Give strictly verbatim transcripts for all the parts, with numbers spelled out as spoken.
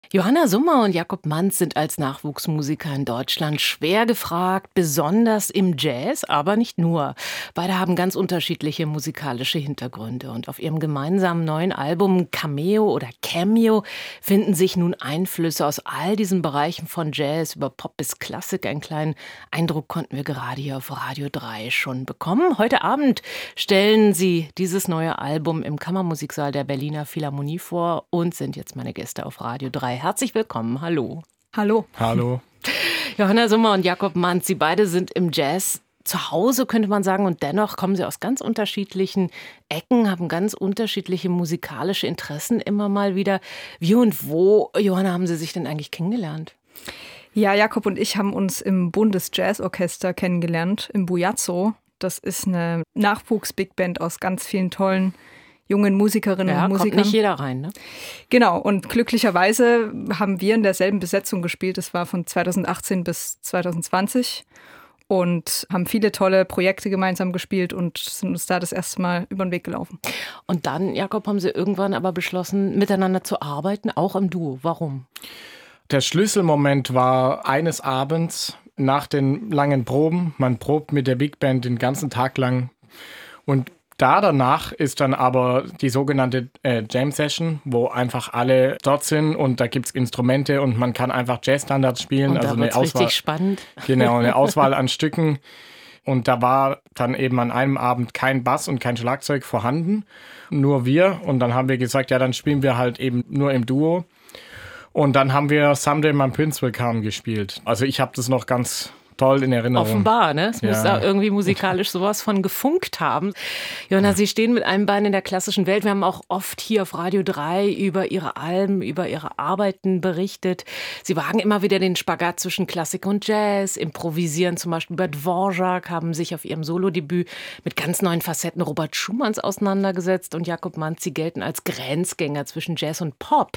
Johanna Summer und Jakob Manz sind als Nachwuchsmusiker in Deutschland schwer gefragt, besonders im Jazz, aber nicht nur. Beide haben ganz unterschiedliche musikalische Hintergründe und auf ihrem gemeinsamen neuen Album Cameo oder Cameo finden sich nun Einflüsse aus all diesen Bereichen von Jazz über Pop bis Klassik. Einen kleinen Eindruck konnten wir gerade hier auf Radio drei schon bekommen. Heute Abend stellen sie dieses neue Album im Kammermusiksaal der Berliner Philharmonie vor und sind jetzt meine Gäste auf Radio drei. Herzlich willkommen, hallo. Hallo. Hallo. Johanna Summer und Jakob Manz, Sie beide sind im Jazz zu Hause, könnte man sagen, und dennoch kommen Sie aus ganz unterschiedlichen Ecken, haben ganz unterschiedliche musikalische Interessen immer mal wieder. Wie und wo, Johanna, haben Sie sich denn eigentlich kennengelernt? Ja, Jakob und ich haben uns im Bundesjazzorchester kennengelernt, im Bujazzo. Das ist eine Nachwuchs-Big-Band aus ganz vielen tollen jungen Musikerinnen ja, und Musikern. Kommt nicht jeder rein, ne? Genau, und glücklicherweise haben wir in derselben Besetzung gespielt. Das war von zweitausendachtzehn bis zweitausendzwanzig und haben viele tolle Projekte gemeinsam gespielt und sind uns da das erste Mal über den Weg gelaufen. Und dann, Jakob, haben Sie irgendwann aber beschlossen, miteinander zu arbeiten, auch im Duo. Warum? Der Schlüsselmoment war eines Abends nach den langen Proben. Man probt mit der Big Band den ganzen Tag lang und da danach ist dann aber die sogenannte äh, Jam-Session, wo einfach alle dort sind und da gibt es Instrumente und man kann einfach Jazzstandards spielen. Und da also eine wird's Auswahl, richtig spannend. Genau, eine Auswahl an Stücken. Und da war dann eben an einem Abend kein Bass und kein Schlagzeug vorhanden, nur wir. Und dann haben wir gesagt, ja, dann spielen wir halt eben nur im Duo. Und dann haben wir Someday My Prince Will Come gespielt. Also ich habe das noch ganz toll in Erinnerung. Offenbar, ne? Es Ja. muss da irgendwie musikalisch sowas von gefunkt haben. Johanna, Sie stehen mit einem Bein in der klassischen Welt. Wir haben auch oft hier auf Radio drei über Ihre Alben, über Ihre Arbeiten berichtet. Sie wagen immer wieder den Spagat zwischen Klassik und Jazz, improvisieren zum Beispiel über Dvorak, haben sich auf Ihrem Solodebüt mit ganz neuen Facetten Robert Schumanns auseinandergesetzt und Jakob Manz, Sie gelten als Grenzgänger zwischen Jazz und Pop.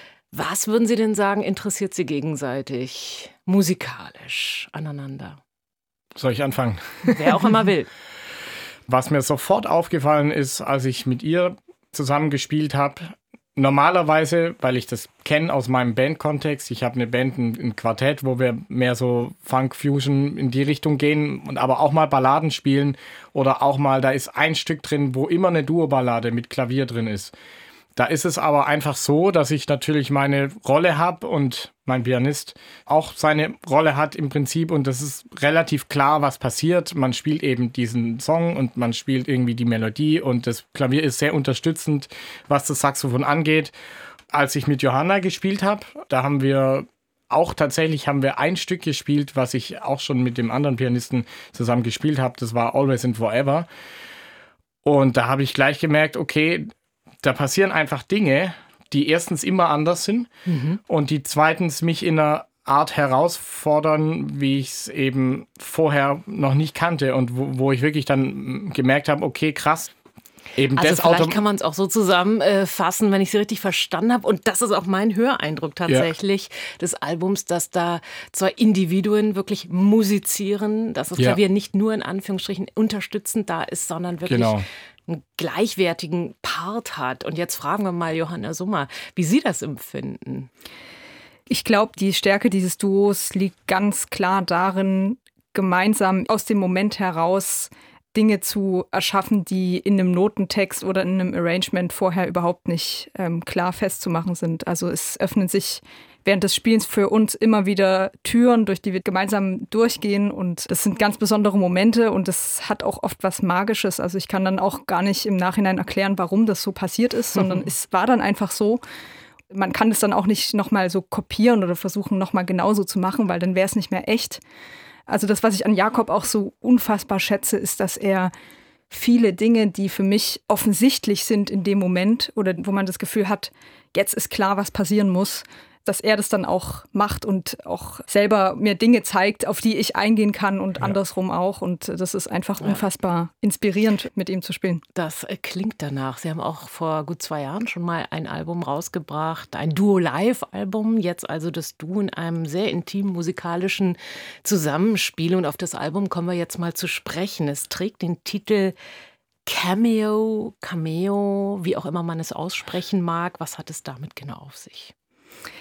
Was würden Sie denn sagen, interessiert Sie gegenseitig musikalisch aneinander? Soll ich anfangen? Wer auch immer will. Was mir sofort aufgefallen ist, als ich mit ihr zusammen gespielt habe, normalerweise, weil ich das kenne aus meinem Bandkontext, ich habe eine Band, ein, ein Quartett, wo wir mehr so Funk-Fusion in die Richtung gehen und aber auch mal Balladen spielen oder auch mal, da ist ein Stück drin, wo immer eine Duo-Ballade mit Klavier drin ist. Da ist es aber einfach so, dass ich natürlich meine Rolle habe und mein Pianist auch seine Rolle hat im Prinzip und das ist relativ klar, was passiert. Man spielt eben diesen Song und man spielt irgendwie die Melodie und das Klavier ist sehr unterstützend, was das Saxophon angeht. Als ich mit Johanna gespielt habe, da haben wir auch tatsächlich haben wir ein Stück gespielt, was ich auch schon mit dem anderen Pianisten zusammen gespielt habe. Das war Always and Forever. Und da habe ich gleich gemerkt, okay, da passieren einfach Dinge, die erstens immer anders sind mhm. und die zweitens mich in einer Art herausfordern, wie ich es eben vorher noch nicht kannte und wo, wo ich wirklich dann gemerkt habe, okay, krass. Eben also das vielleicht Auto- kann man es auch so zusammenfassen, wenn ich Sie richtig verstanden habe. Und das ist auch mein Höreindruck tatsächlich ja. des Albums, dass da zwei Individuen wirklich musizieren, dass das Klavier ja. nicht nur in Anführungsstrichen unterstützend da ist, sondern wirklich genau. einen gleichwertigen Part hat. Und jetzt fragen wir mal Johanna Summer, wie Sie das empfinden. Ich glaube, die Stärke dieses Duos liegt ganz klar darin, gemeinsam aus dem Moment heraus Dinge zu erschaffen, die in einem Notentext oder in einem Arrangement vorher überhaupt nicht ähm, klar festzumachen sind. Also es öffnen sich während des Spielens für uns immer wieder Türen, durch die wir gemeinsam durchgehen und das sind ganz besondere Momente und das hat auch oft was Magisches. Also ich kann dann auch gar nicht im Nachhinein erklären, warum das so passiert ist, sondern es war dann einfach so. Man kann es dann auch nicht nochmal so kopieren oder versuchen, nochmal genauso zu machen, weil dann wäre es nicht mehr echt. Also das, was ich an Jakob auch so unfassbar schätze, ist, dass er viele Dinge, die für mich offensichtlich sind in dem Moment oder wo man das Gefühl hat, jetzt ist klar, was passieren muss, dass er das dann auch macht und auch selber mir Dinge zeigt, auf die ich eingehen kann und ja. andersrum auch. Und das ist einfach ja. unfassbar inspirierend, mit ihm zu spielen. Das klingt danach. Sie haben auch vor gut zwei Jahren schon mal ein Album rausgebracht, ein Duo-Live-Album. Jetzt also das Duo in einem sehr intimen musikalischen Zusammenspiel. Und auf das Album kommen wir jetzt mal zu sprechen. Es trägt den Titel Cameo, Cameo, wie auch immer man es aussprechen mag. Was hat es damit genau auf sich?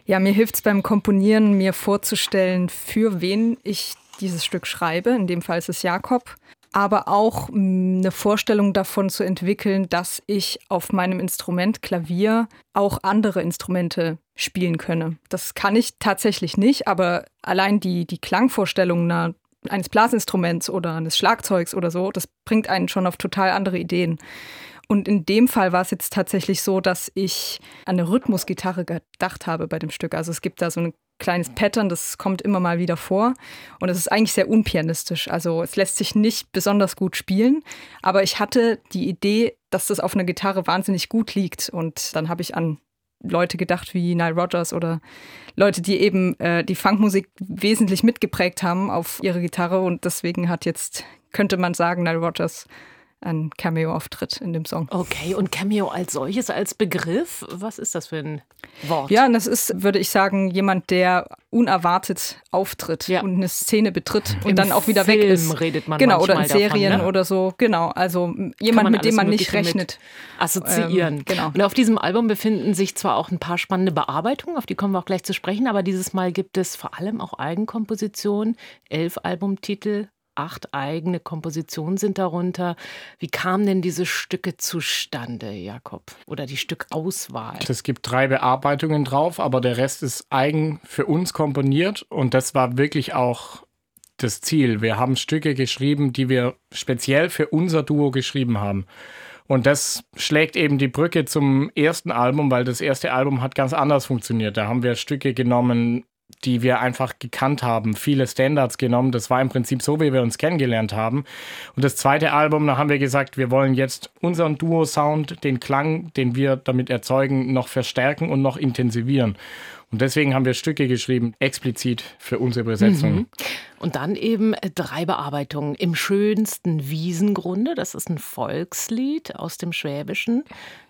Ja, mir hilft es beim Komponieren, mir vorzustellen, für wen ich dieses Stück schreibe. In dem Fall ist es Jakob. Aber auch eine Vorstellung davon zu entwickeln, dass ich auf meinem Instrument Klavier auch andere Instrumente spielen könne. Das kann ich tatsächlich nicht, aber allein die, die Klangvorstellung einer, eines Blasinstruments oder eines Schlagzeugs oder so, das bringt einen schon auf total andere Ideen. Und in dem Fall war es jetzt tatsächlich so, dass ich an eine Rhythmusgitarre gedacht habe bei dem Stück. Also es gibt da so ein kleines Pattern, das kommt immer mal wieder vor. Und es ist eigentlich sehr unpianistisch. Also es lässt sich nicht besonders gut spielen. Aber ich hatte die Idee, dass das auf einer Gitarre wahnsinnig gut liegt. Und dann habe ich an Leute gedacht wie Nile Rodgers oder Leute, die eben äh, die Funkmusik wesentlich mitgeprägt haben auf ihre Gitarre. Und deswegen hat jetzt, könnte man sagen, Nile Rodgers ein Cameo-Auftritt in dem Song. Okay, und Cameo als solches, als Begriff, was ist das für ein Wort? Ja, das ist, würde ich sagen, jemand, der unerwartet auftritt ja. und eine Szene betritt und Im dann auch wieder Film weg ist. Redet man genau, oder in Serien davon, ne? oder so. Genau, also jemand, mit dem man nicht rechnet. Assoziieren. Ähm, genau. Und auf diesem Album befinden sich zwar auch ein paar spannende Bearbeitungen, auf die kommen wir auch gleich zu sprechen, aber dieses Mal gibt es vor allem auch Eigenkompositionen, elf Albumtitel, acht eigene Kompositionen sind darunter. Wie kamen denn diese Stücke zustande, Jakob? Oder die Stückauswahl? Es gibt drei Bearbeitungen drauf, aber der Rest ist eigen für uns komponiert. Und das war wirklich auch das Ziel. Wir haben Stücke geschrieben, die wir speziell für unser Duo geschrieben haben. Und das schlägt eben die Brücke zum ersten Album, weil das erste Album hat ganz anders funktioniert. Da haben wir Stücke genommen, die wir einfach gekannt haben, viele Standards genommen. Das war im Prinzip so, wie wir uns kennengelernt haben. Und das zweite Album, da haben wir gesagt, wir wollen jetzt unseren Duo-Sound, den Klang, den wir damit erzeugen, noch verstärken und noch intensivieren. Und deswegen haben wir Stücke geschrieben, explizit für unsere Besetzung. Mhm. Und dann eben drei Bearbeitungen. Im schönsten Wiesengrunde, das ist ein Volkslied aus dem Schwäbischen.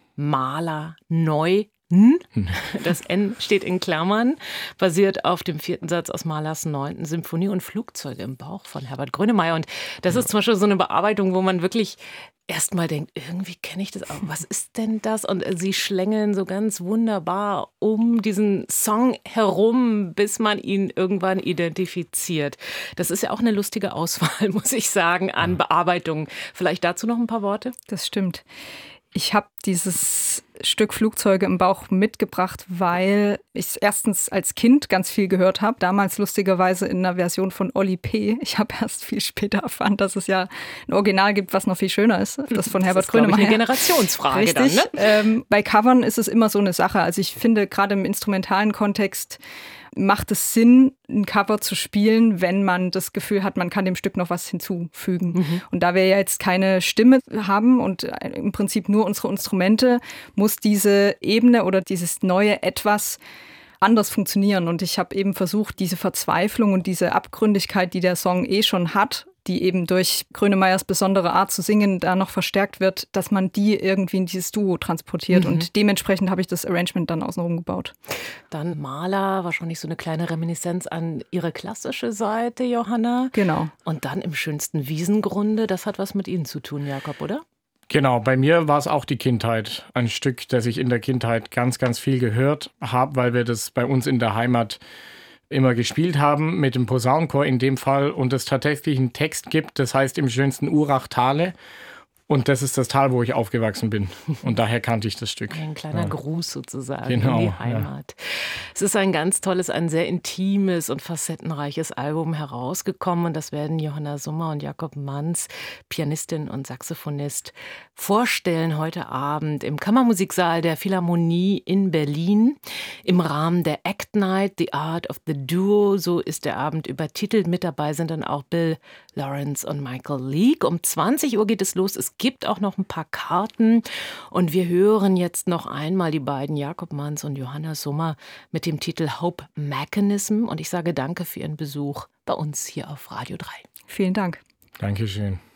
Maler neu. Das N steht in Klammern, basiert auf dem vierten Satz aus Mahlers neunten Symphonie und Flugzeuge im Bauch von Herbert Grönemeyer. Und das ist zum Beispiel so eine Bearbeitung, wo man wirklich erstmal denkt, irgendwie kenne ich das auch. Was ist denn das? Und sie schlängeln so ganz wunderbar um diesen Song herum, bis man ihn irgendwann identifiziert. Das ist ja auch eine lustige Auswahl, muss ich sagen, an Bearbeitungen. Vielleicht dazu noch ein paar Worte? Das stimmt. Ich habe dieses Stück Flugzeuge im Bauch mitgebracht, weil ich es erstens als Kind ganz viel gehört habe. Damals lustigerweise in einer Version von Oli P. Ich habe erst viel später erfahren, dass es ja ein Original gibt, was noch viel schöner ist. Das von Herbert Grönemeyer. Das ist, glaube ich, eine Generationsfrage. Richtig. Dann, ne? ähm, bei Covern ist es immer so eine Sache. Also ich finde, gerade im instrumentalen Kontext macht es Sinn, ein Cover zu spielen, wenn man das Gefühl hat, man kann dem Stück noch was hinzufügen. Mhm. Und da wir ja jetzt keine Stimme haben und im Prinzip nur unsere Instrumente, muss diese Ebene oder dieses neue Etwas anders funktionieren. Und ich habe eben versucht, diese Verzweiflung und diese Abgründigkeit, die der Song eh schon hat, die eben durch Grönemeyers besondere Art zu singen da noch verstärkt wird, dass man die irgendwie in dieses Duo transportiert. Mhm. Und dementsprechend habe ich das Arrangement dann außenrum gebaut. Dann Maler, wahrscheinlich so eine kleine Reminiszenz an ihre klassische Seite, Johanna. Genau. Und dann im schönsten Wiesengrunde, das hat was mit Ihnen zu tun, Jakob, oder? Genau, bei mir war es auch die Kindheit. Ein Stück, das ich in der Kindheit ganz, ganz viel gehört habe, weil wir das bei uns in der Heimat immer gespielt haben, mit dem Posaunenchor in dem Fall, und es tatsächlich einen Text gibt, das heißt im schönsten Urach-Tale. Und das ist das Tal, wo ich aufgewachsen bin. Und daher kannte ich das Stück. Ein kleiner ja. Gruß sozusagen genau, in die Heimat. Ja. Es ist ein ganz tolles, ein sehr intimes und facettenreiches Album herausgekommen. Und das werden Johanna Summer und Jakob Manz, Pianistin und Saxophonist, vorstellen heute Abend im Kammermusiksaal der Philharmonie in Berlin. Im Rahmen der Act Night, The Art of the Duo, so ist der Abend übertitelt. Mit dabei sind dann auch Bill Lawrence und Michael Leake. Um zwanzig Uhr geht es los. Es gibt auch noch ein paar Karten. Und wir hören jetzt noch einmal die beiden Jakob Manz und Johanna Summer mit dem Titel Hope Mechanism. Und ich sage danke für Ihren Besuch bei uns hier auf Radio drei. Vielen Dank. Dankeschön.